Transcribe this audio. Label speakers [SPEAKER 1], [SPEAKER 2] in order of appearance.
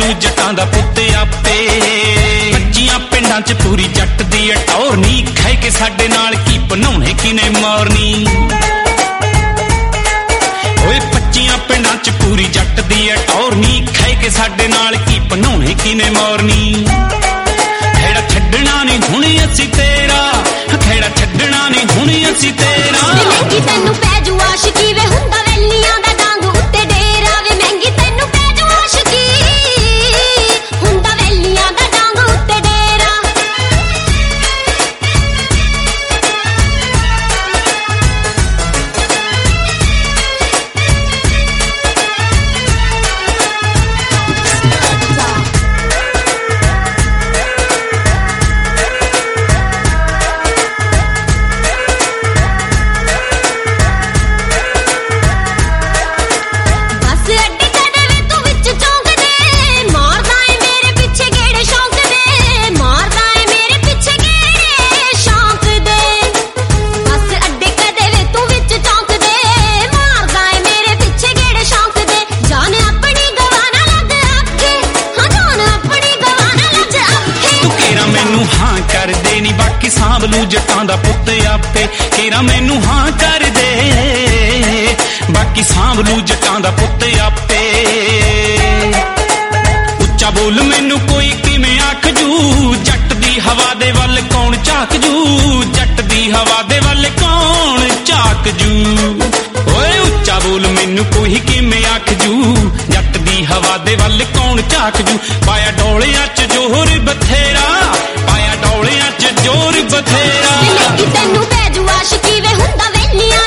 [SPEAKER 1] ਲੂ ਜੱਟਾਂ ਦਾ ਪੁੱਤ ਆਪੇ। ਕੱਚੀਆਂ ਪਿੰਡਾਂ 'ਚ ਪੂਰੀ ਜੱਟ ਦੀ ਟੌਰ ਨੀ, ਖਾਏ ਕੇ ਸਾਡੇ ਨਾਲ ਕੀ ਬਣਾਉਣੇ ਕਿਨੇ ਮੋਰਨੀ। ਓਏ ਪੱਚੀਆਂ ਪਿੰਡਾਂ 'ਚ ਪੂਰੀ ਜੱਟ ਦੀ ਟੌਰ ਨੀ, ਖਾਏ ਕੇ ਸਾਡੇ ਨਾਲ ਕੀ ਬਣਾਉਣੇ ਕਿਨੇ ਮੋਰਨੀ। ਖੇੜਾ ਛੱਡਣਾ ਨਹੀਂ ਹੁਣ ਅਸੀਂ ਤੇਰਾ, ਖੇੜਾ ਛੱਡਣਾ ਨਹੀਂ ਹੁਣ ਅਸੀਂ ਤੇਰਾ।
[SPEAKER 2] ਮਹਿੰਗੀ ਤੈਨੂੰ ਪੈ ਜੂ ਆਸ਼ਕੀ ਵੇ ਹੁੰਦਾ ਵੈਲੀਆਂ ਦਾ ਡਾਂਗ ਉੱਤੇ ਡੇਰਾ ਵੇ। ਮਹਿੰਗੀ ਤੈਨੂੰ ਪੈ ਜੂ ਆਸ਼ਕੀ ਹੁੰਦਾ ਵੈਲੀਆਂ ਦਾ ਡਾਂਗ ਉੱਤੇ ਡੇਰਾ।
[SPEAKER 1] ਬਾਕੀ ਸਾਂਭ ਲੂ ਜੱਟਾਂ ਦਾ ਪੁੱਤ ਆਪੇ। ਕੇਰਾ ਮੈਨੂੰ ਹਾਂ ਕਰ ਦੇ, ਬਾਕੀ ਸਾਂਭ ਲੂ ਜੱਟਾਂ ਦਾ ਪੁੱਤ ਆਪੇ। ਉੱਚਾ ਬੋਲ ਮੈਨੂੰ ਕੋਈ ਕਿਵੇਂ ਆਖ ਜੂ, ਜੱਟ ਦੀ ਹਵਾ ਦੇ ਵੱਲ ਕੌਣ ਝਾਕ ਜੂ, ਜੱਟ ਦੀ ਹਵਾ ਦੇ ਵੱਲ ਕੌਣ ਝਾਕ ਜੂ। ਓਏ ਉੱਚਾ ਬੋਲ ਮੈਨੂੰ ਕੋਈ ਕਿਵੇਂ ਆਖ ਜੂ, ਜੱਟ ਦੀ ਹਵਾ ਦੇ ਵੱਲ ਕੌਣ ਝਾਕ ਜੂ। ਪਾਇਆ ਡੋਲਿਆਂ 'ਚ ਜ਼ੋਰ ਬਥੇਰਾ, ਪਾਇਆ ਡੋਲਿਆਂ 'ਚ ਜ਼ੋਰ ਬਥੇਰਾ।
[SPEAKER 2] ਮਹਿੰਗੀ ਤੈਨੂੰ ਪੈ ਜੂ ਆਸ਼ਕੀ ਵੇ ਹੁੰਦਾ ਵੈਲੀਆਂ